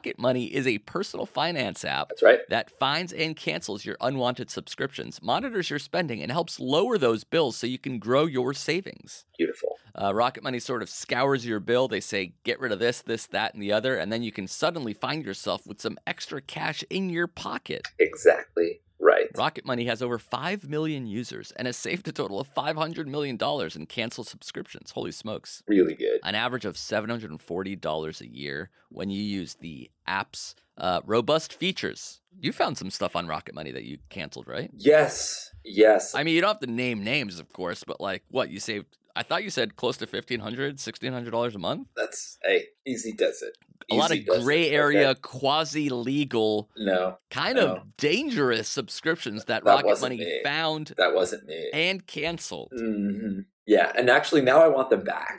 Money is a personal finance app
That's right.
that finds and cancels your unwanted subscriptions, monitors your spending, and helps lower those bills so you can grow your savings.
Beautiful.
Uh, Rocket Money sort of scours your bill. They say, get rid of this, this, that, and the other, and then you can suddenly find yourself with some extra cash in your pocket.
Exactly right.
Rocket Money has over five million users and has saved a total of five hundred million dollars in canceled subscriptions. Holy smokes.
Really good.
An average of seven hundred forty dollars a year when you use the app's uh, robust features. You found some stuff on Rocket Money that you canceled, right?
Yes. Yes.
I mean, you don't have to name names, of course, but like, what, you saved, I thought you said close to fifteen hundred dollars, sixteen hundred dollars a month?
That's, hey, easy does it.
A lot
Easy
of
does
gray
it.
area,
Okay.
quasi-legal,
No,
kind
no.
of dangerous subscriptions that,
That
Rocket
wasn't
Money
me.
found
that wasn't me.
and canceled.
hmm Yeah, and actually now I want them back.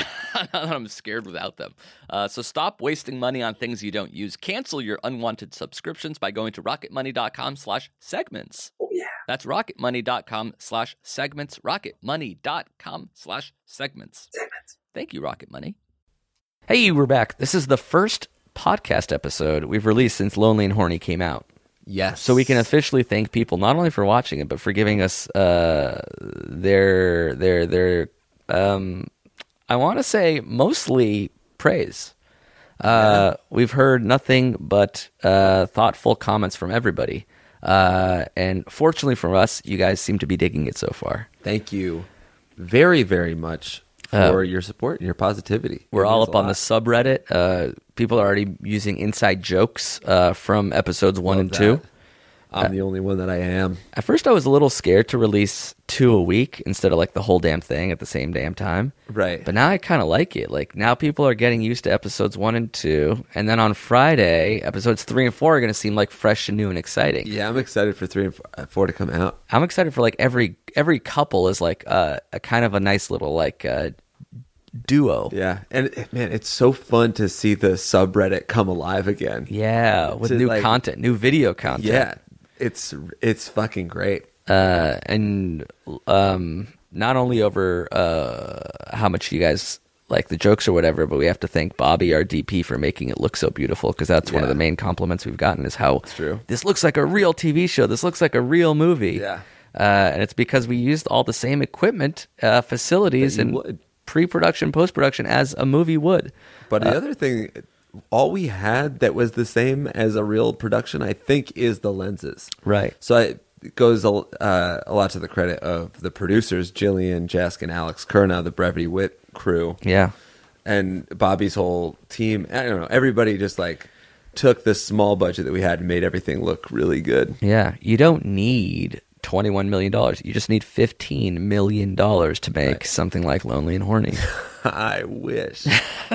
I'm scared without them. Uh, so stop wasting money on things you don't use. Cancel your unwanted subscriptions by going to rocketmoney.com slash segments.
Oh, yeah.
That's rocketmoney.com slash segments. rocketmoney.com slash segments.
Segments.
Thank you, Rocket Money. Hey, we're back. This is the first podcast episode we've released since Lonely and Horny came out.
Yes.
So we can officially thank people not only for watching it, but for giving us uh, their their their um, I want to say mostly praise. Uh, yeah. We've heard nothing but uh, thoughtful comments from everybody, uh, and fortunately for us, you guys seem to be digging it so far.
Thank you very very much for uh, your support and your positivity.
We're all up on the subreddit. Uh, people are already using inside jokes uh, from episodes one Love and two.
That. I'm uh, the only one that I am.
At first, I was a little scared to release two a week instead of like the whole damn thing at the same damn time.
Right.
But now I kind of like it. Like now people are getting used to episodes one and two. And then on Friday, episodes three and four are going to seem like fresh and new and exciting.
Yeah, I'm excited for three and four to come out.
I'm excited for like every every couple is like uh, a kind of a nice little like uh, duo.
Yeah. And man, it's so fun to see the subreddit come alive again.
Yeah. With
to,
new
like,
content, new video content.
Yeah. It's it's fucking great.
Uh, and um, not only over uh, how much you guys like the jokes or whatever, but we have to thank Bobby, our D P, for making it look so beautiful, because that's yeah. one of the main compliments we've gotten is how
true.
This looks like a real T V show. This looks like a real movie.
Yeah.
Uh, and it's because we used all the same equipment, uh, facilities, and
would.
pre-production, post-production as a movie would.
But the
uh,
other thing... all we had that was the same as a real production, I think, is the lenses.
Right.
So it goes a, uh, a lot to the credit of the producers, Jillian, Jask, and Alex Kurna, the Brevity Wit crew.
Yeah.
And Bobby's whole team. I don't know. Everybody just like took this small budget that we had and made everything look really good.
Yeah. You don't need twenty-one million dollars. You just need fifteen million dollars to make right. something like Lonely and Horny.
I wish.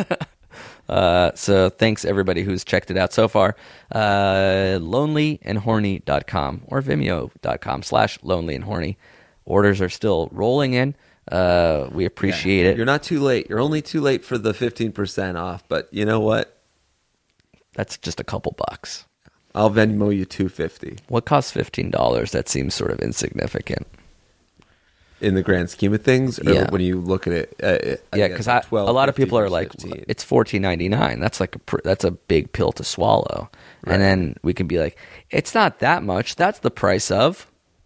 Uh, so thanks everybody who's checked it out so far. Uh, lonely and horny dot com or vimeo dot com slash lonely and horny. Orders are still rolling in. Uh, we appreciate
yeah.
it.
You're not too late. You're only too late for the fifteen percent off, but you know what?
That's just a couple bucks.
I'll Venmo you two hundred fifty dollars.
What costs fifteen dollars? That seems sort of insignificant.
In the grand scheme of things, or
yeah.
when you look at it, uh,
yeah, because a lot of people are like,
fifteen.
It's fourteen ninety-nine. That's like a pr- that's a big pill to swallow. Right. And then we can be like, it's not that much. That's the price of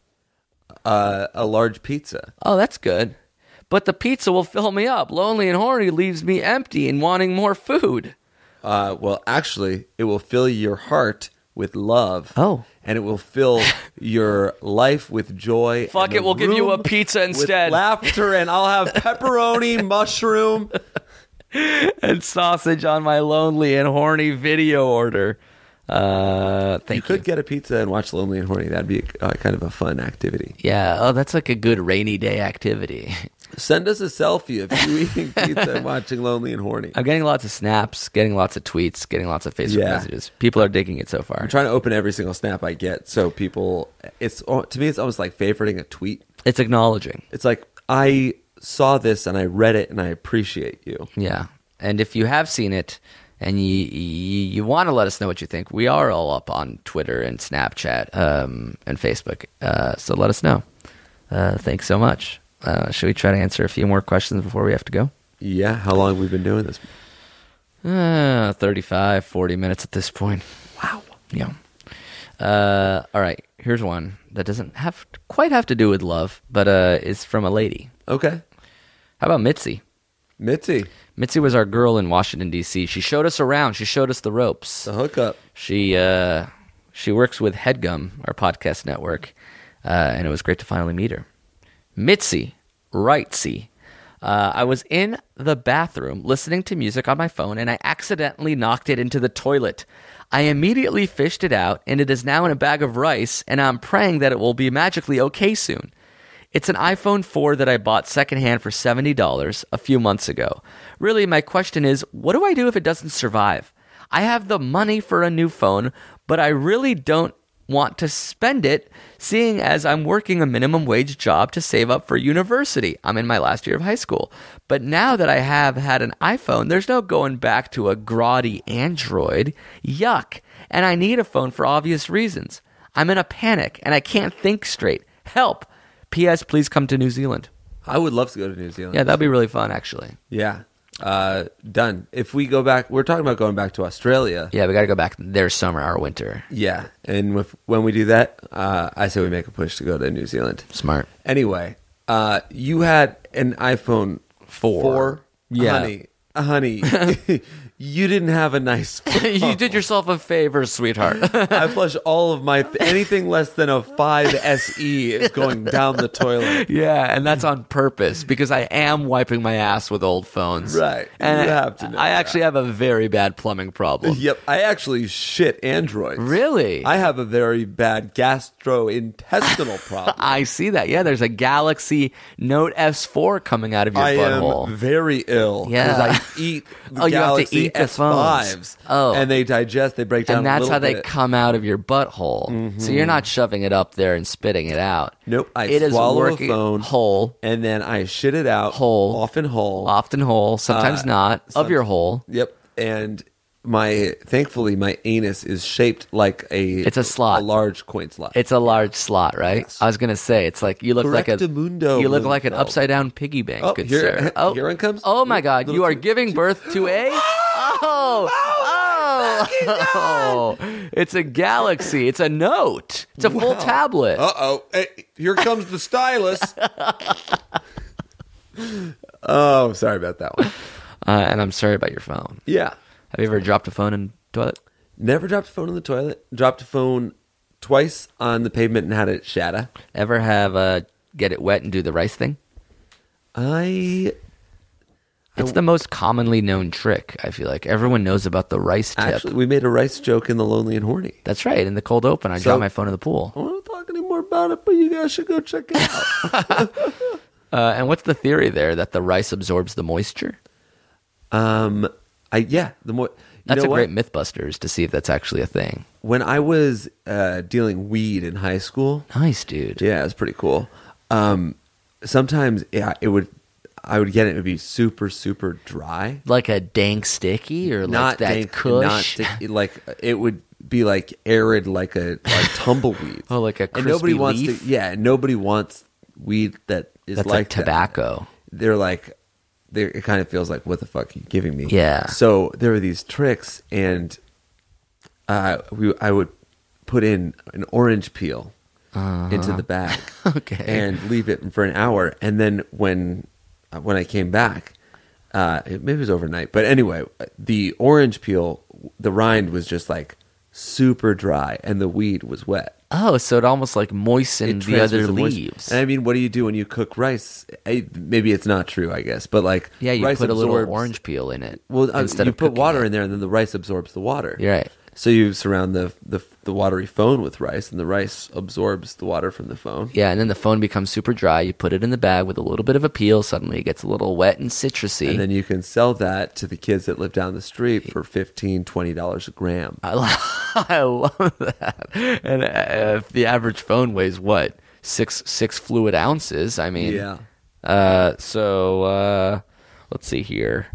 uh, a large pizza.
Oh, that's good. But the pizza will fill me up. Lonely and Horny leaves me empty and wanting more food.
Uh, well, actually, it will fill your heart with love.
Oh.
And it will fill your life with joy.
Fuck it, we'll give you a pizza instead.
With laughter, and I'll have pepperoni, mushroom,
and sausage on my Lonely and Horny video order. Uh, thank you.
You could get a pizza and watch Lonely and Horny. That'd be uh, kind of a fun activity.
Yeah. Oh, that's like a good rainy day activity.
Send us a selfie of you eating pizza and watching Lonely and Horny.
I'm getting lots of snaps, getting lots of tweets, getting lots of Facebook
yeah.
messages. People are digging it so far.
I'm trying to open every single snap I get, so people. It's to me, it's almost like favoriting a tweet.
It's acknowledging.
It's like I saw this and I read it and I appreciate you.
Yeah, and if you have seen it and you you, you want to let us know what you think, we are all up on Twitter and Snapchat um, and Facebook. Uh, so let us know. Uh, thanks so much. Uh, should we try to answer a few more questions before we have to go?
Yeah. How long have we been doing this?
Uh,
thirty-five, forty minutes at this point.
Wow.
Yeah. Uh, all right. Here's one that doesn't have quite have to do with love, but uh, is from a lady.
Okay.
How about Mitzi?
Mitzi,
Mitzi was our girl in Washington, D C. She showed us around. She showed us the ropes.
the hookup.
She uh, she works with HeadGum, our podcast network, uh, and it was great to finally meet her. Mitzi Rightsy. Uh, I was in the bathroom listening to music on my phone, and I accidentally knocked it into the toilet. I immediately fished it out, and it is now in a bag of rice, and I'm praying that it will be magically okay soon. It's an iPhone four that I bought secondhand for seventy dollars a few months ago. Really, my question is, what do I do if it doesn't survive? I have the money for a new phone, but I really don't want to spend it, seeing as I'm working a minimum wage job to save up for university. I'm in my last year of high school. But now that I have had an iPhone, there's no going back to a grotty Android. Yuck. And I need a phone for obvious reasons. I'm in a panic, and I can't think straight. Help. P S. Please come to New Zealand.
I would love to go to New Zealand.
Yeah, that'd be really fun, actually.
Yeah. Uh, done. If we go back, we're talking about going back to Australia.
Yeah, we got to go back their summer, our winter.
Yeah. And with, when we do that, uh, I say we make a push to go to New Zealand.
Smart.
Anyway, uh, you had an iPhone
Four.
four?
Yeah.
Honey, honey, you didn't have a nice phone.
You did yourself a favor, sweetheart.
I flush all of my, anything less than a five S E is going down the toilet.
Yeah, and that's on purpose because I am wiping my ass with old phones.
Right.
And
You
I,
have to know
I
that.
actually have a very bad plumbing problem.
Yep. I actually shit Androids.
Really?
I have a very bad gastrointestinal problem.
I see that. Yeah, there's a Galaxy Note S four coming out of your
I
butthole.
am very ill.
Yeah.
Because I eat the
Oh, you have to
Galaxy
eat the
S fives.
phones. Oh.
And they digest, they break down
and
a
that's
little
how they
bit.
come out of your butthole. So you're not shoving it up there and spitting it out.
Nope. I
It is
swallow a
working
phone.
whole,
And then I shit it out.
Whole.
Often whole.
often whole, sometimes
Uh,
not, of
some-
your hole.
Yep. And my, thankfully, my anus is shaped like a...
It's a slot.
A large coin slot.
It's a large slot, right?
Yes.
I was gonna say it's like you look like a
Correctamundo,
you look like an
Lindenfeld.
upside down piggy bank.
Oh,
good
here-
sir. Oh,
here it comes.
Oh my God!
Little
You are
two-
giving birth to a oh oh oh! It's a Galaxy. It's a Note. It's a full tablet.
Uh-oh. Hey, here comes the stylus. Oh, sorry about that one.
Uh, and I'm sorry about your phone.
Yeah.
Have you ever dropped a phone in the toilet?
Never dropped a phone in the toilet. Dropped a phone twice on the pavement and had it shatter.
Ever have uh, get it wet and do the rice thing?
I...
It's the most commonly known trick. I feel like everyone knows about the rice tip.
Actually, we made a rice joke in The Lonely and Horny.
That's right. In the cold open, I
So-
dropped my phone in the pool.
I don't want to talk anymore about it, but you guys should go check it out.
Uh, and what's the theory there that the rice absorbs the moisture?
um, I yeah, the more... You
That's
know
a
what?
great Mythbusters to see if that's actually a thing.
When I was uh, dealing weed in high school...
Nice, dude.
Yeah, it's pretty cool. Um, sometimes yeah, it would... I would get it. It would be super, super dry.
Like a dank sticky or like
Not
that
dank,
kush?
not sticky. Like it would be like arid, like a like tumbleweed.
Oh, like a
and nobody
crispy
wants
leaf?
to. Yeah, nobody wants weed that is
That's
like
like tobacco.
that. They're like, they it kind of feels like, what the fuck are you giving me?
Yeah.
So there were these tricks, and uh, we I would put in an orange peel into the bag,
Okay.
and leave it for an hour, and then when when I came back, uh, it, maybe it was overnight, but anyway, the orange peel, the rind was just like super dry, and the weed was wet.
Oh, so it almost like moistened
It
the other
transfers the moisture.
leaves.
And I mean, what do you do when you cook rice? I, maybe it's not true, I guess, but like
Yeah, you
rice
put a little
absorbs-
orange peel in it.
Well, uh,
instead
you
of
put
cooking
water
it.
in there, and then the rice absorbs the water.
You're right.
So you surround the, the the watery phone with rice, and the rice absorbs the water from the phone.
Yeah, and then the phone becomes super dry. You put it in the bag with a little bit of a peel. Suddenly it gets a little wet and citrusy.
And then you can sell that to the kids that live down the street for fifteen dollars, twenty dollars a gram.
I, lo- I love that. And uh, if the average phone weighs what? Six six fluid ounces. I mean,
Yeah.
Uh, so uh, let's see here.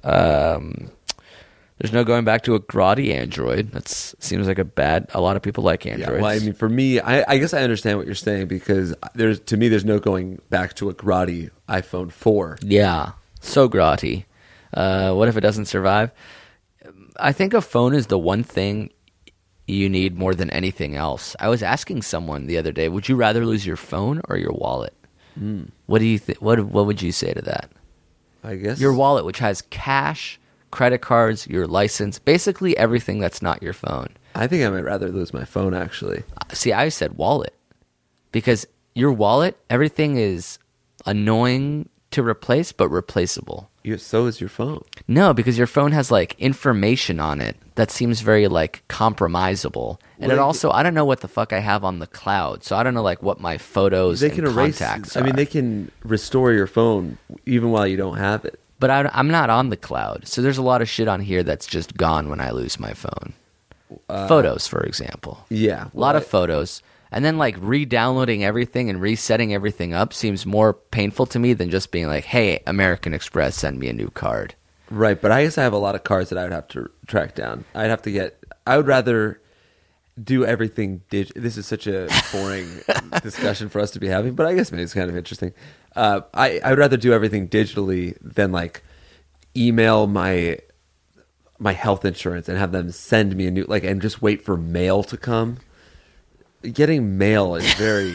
Um, there's no going back to a grotty Android. That seems like a bad. A lot of people like
Yeah,
Androids.
well, I mean, for me, I, I guess I understand what you're saying, because there's to me, there's no going back to a grotty iPhone four.
Yeah, so grotty. Uh, what if it doesn't survive? I think a phone is the one thing you need more than anything else. I was asking someone the other day, would you rather lose your phone or your wallet? Mm. What do you think? What What would you say to that?
I guess
your wallet, which has cash, credit cards, your license, basically everything that's not your phone.
I think I might rather lose my phone, actually.
See, I said wallet because your wallet, everything is annoying to replace, but replaceable.
You're, so is your phone.
No, because your phone has like information on it that seems very like compromisable, and
well,
it also I don't know what the fuck I have on the cloud, so I don't know like what my photos
they
and
can erase,
contacts
I mean,
are.
they can restore your phone even while you don't have it.
But I, I'm not on the cloud, so there's a lot of shit on here that's just gone when I lose my phone. Uh, photos, for example.
Yeah,
a lot well, of photos. And then like re-downloading everything and resetting everything up seems more painful to me than just being like, hey, American Express, send me a new card.
Right, but I guess I have a lot of cards that I would have to track down. I'd have to get, I would rather do everything dig- This is such a boring discussion for us to be having, but I guess maybe it's kind of interesting. Uh, I, I would rather do everything digitally than like email my my health insurance and have them send me a new, like, and just wait for mail to come. Getting mail is very...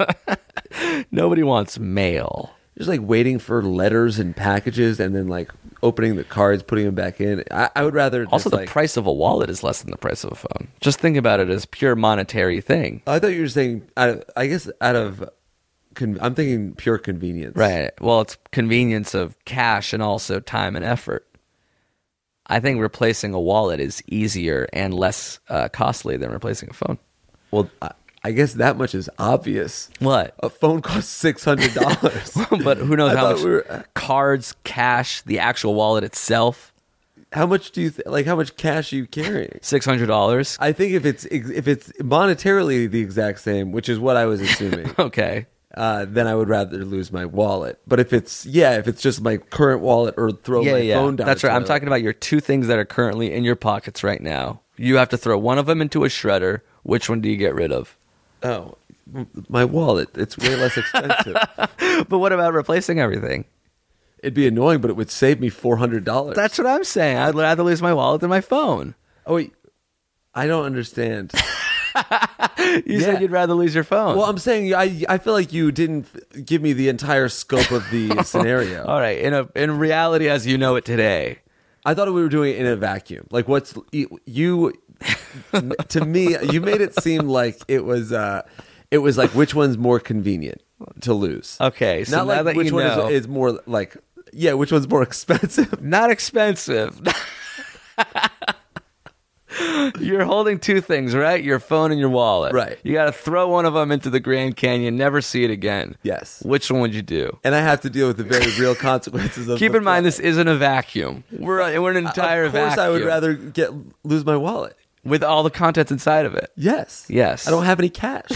Nobody wants mail.
Just like waiting for letters and packages and then like opening the cards, putting them back in. I, I would rather just
Also, the
like,
price of a wallet is less than the price of a phone. Just think about it as pure monetary thing.
I thought you were saying, out of, I guess out of... Con- I'm thinking pure convenience.
Right. Well, it's convenience of cash and also time and effort. I think replacing a wallet is easier and less uh, costly than replacing a phone.
Well, I, I guess that much is obvious.
What?
A phone costs six hundred dollars.
But who knows
I
how much
we were,
cards, cash, the actual wallet itself.
How much do you th- like? How much cash are you carrying?
Six hundred dollars.
I think if it's if it's monetarily the exact same, which is what I was assuming.
Okay.
Uh, then I would rather lose my wallet. But if it's yeah, if it's just my current wallet or throw
yeah,
my
yeah.
phone down.
That's right. I'm
toilet.
talking about your two things that are currently in your pockets right now. You have to throw one of them into a shredder. Which one do you get rid of?
Oh, my wallet. It's way less expensive.
But what about replacing everything?
It'd be annoying, but it would save me four hundred dollars.
That's what I'm saying. I'd rather lose my wallet than my phone.
Oh wait, I don't understand.
You
Yeah.
said you'd rather lose your phone.
Well, I'm saying I I feel like you didn't give me the entire scope of the scenario.
All right. In a in reality, as you know it today,
I thought we were doing it in a vacuum. Like, what's you? To me, you made it seem like it was. Uh, it was like which one's more convenient to lose.
Okay, so
not
now
like
that
which
you
one
know-
is, is more like yeah, which one's more expensive.
not expensive. You're holding two things, right? Your phone and your wallet.
Right.
You got to throw one of them into the Grand Canyon, never see it again.
Yes.
Which one would you do?
And I have to deal with the very real consequences of.
Keep
the
in mind,
flight.
this isn't a vacuum. We're we're an entire
Of course,
vacuum.
I would rather get lose my wallet.
with all the contents inside of it.
Yes.
Yes.
I don't have any cash.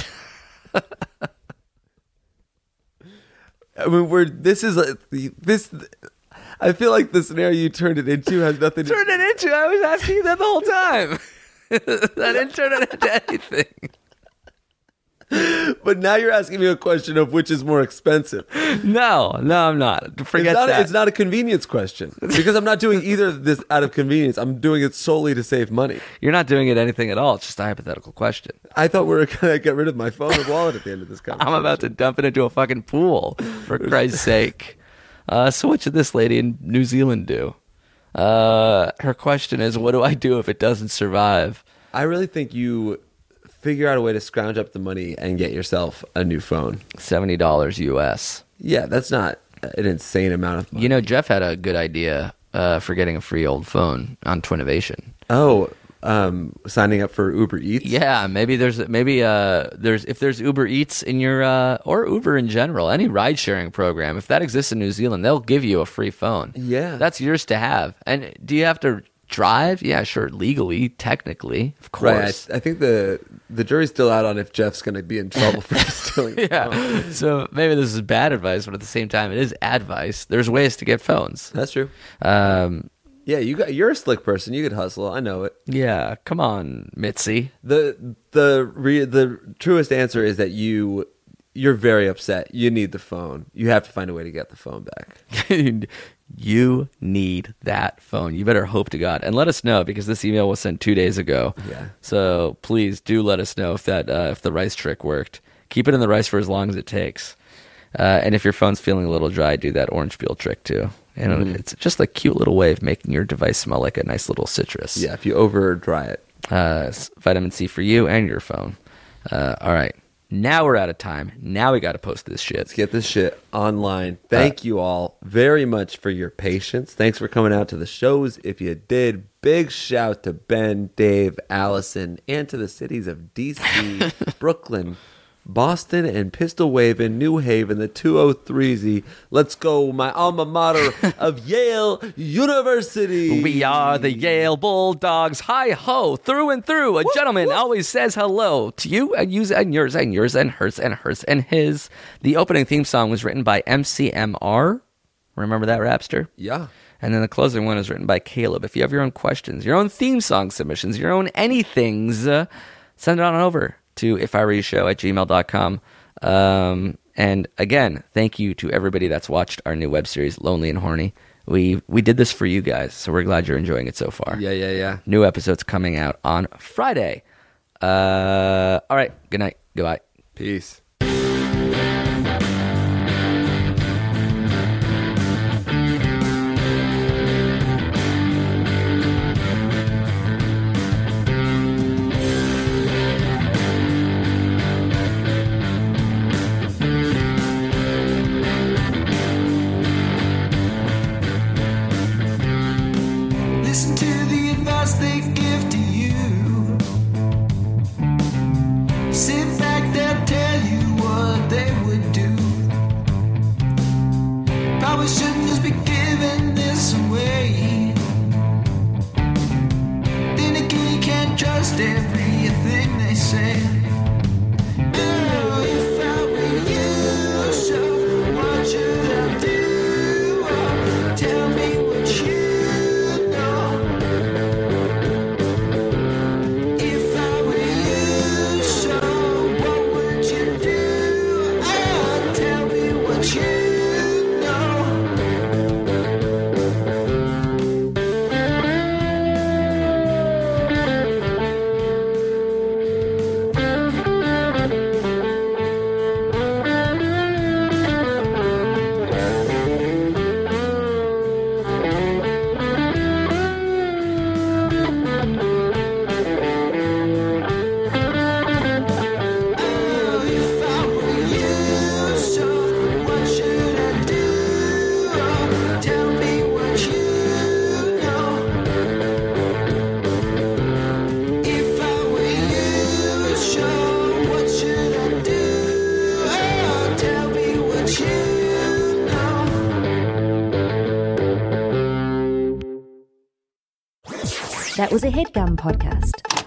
I mean, we're this is a, this. I feel like the scenario you turned it into has nothing to
Turn it into. I was asking you that the whole time. I didn't turn it into anything.
But now you're asking me a question of which is more expensive.
No, no, I'm not. Forget
It's not,
that.
it's not a convenience question because I'm not doing either of this out of convenience. I'm doing it solely to save money.
You're not doing it anything at all. It's just a hypothetical question.
I thought we were going to get rid of my phone and wallet at the end of this conversation.
I'm about to dump it into a fucking pool, for Christ's sake. Uh, so what should this lady in New Zealand do? Uh, her question is, what do I do if it doesn't survive?
I really think you figure out a way to scrounge up the money and get yourself a new phone.
seventy dollars U S.
Yeah, that's not an insane amount of money.
You know, Jeff had a good idea uh, for getting a free old phone on Twinnovation.
Oh, um, signing up for Uber Eats?
Yeah, maybe there's maybe uh there's if there's Uber Eats in your uh, or Uber in general, any ride sharing program, if that exists in New Zealand, they'll give you a free phone.
Yeah.
That's yours to have. And do you have to drive? Yeah, sure, legally, technically, of course.
Right. I, I think the the jury's still out on if Jeff's going to be in trouble for stealing. a
Yeah.
phone.
So maybe this is bad advice, but at the same time, it is advice. There's ways to get phones.
That's true.
Um,
Yeah, you got you're a slick person. You could hustle. I know it.
Yeah, come on, Mitzi.
The the re, the truest answer is that you you're very upset. You need the phone. You have to find a way to get the phone back.
You need that phone. You better hope to God. And let us know, because this email was sent two days ago.
Yeah.
So please do let us know if that uh, if the rice trick worked. Keep it in the rice for as long as it takes. Uh, and if your phone's feeling a little dry, do that orange peel trick too. And mm-hmm. it's just a cute little way of making your device smell like a nice little citrus.
Yeah, if you over dry it.
Uh, vitamin C for you and your phone. Uh, all right. Now we're out of time. Now we got to post this shit.
Let's get this shit online. Thank uh, you all very much for your patience. Thanks for coming out to the shows. If you did, big shout to Ben, Dave, Allison, and to the cities of D C, Brooklyn, Boston, and Pistol Wavin', New Haven, the two oh three Z. Let's go, my alma mater of Yale University.
We are the Yale Bulldogs. Hi-ho, through and through. A whoop, gentleman whoop. always says hello to you and you and yours and yours and hers and hers and his. The opening theme song was written by M C M R. Remember that, Rapster?
Yeah.
And then the closing one is written by Caleb. If you have your own questions, your own theme song submissions, your own anythings, uh, send it on over to if I were you show at gmail dot com. Um, and again, thank you to everybody that's watched our new web series, Lonely and Horny. We we did this for you guys, so we're glad you're enjoying it so far.
Yeah, yeah, yeah.
New episodes coming out on Friday. Uh, all right, good night. Goodbye.
Peace.
Listen to the advice they give to you. Sit back, they'll tell you what they would do. Probably shouldn't just be giving this away. Then again, you can't trust everything they say. Oh, if I were you, so what should I do? Oh, tell me what you
That was a HeadGum podcast.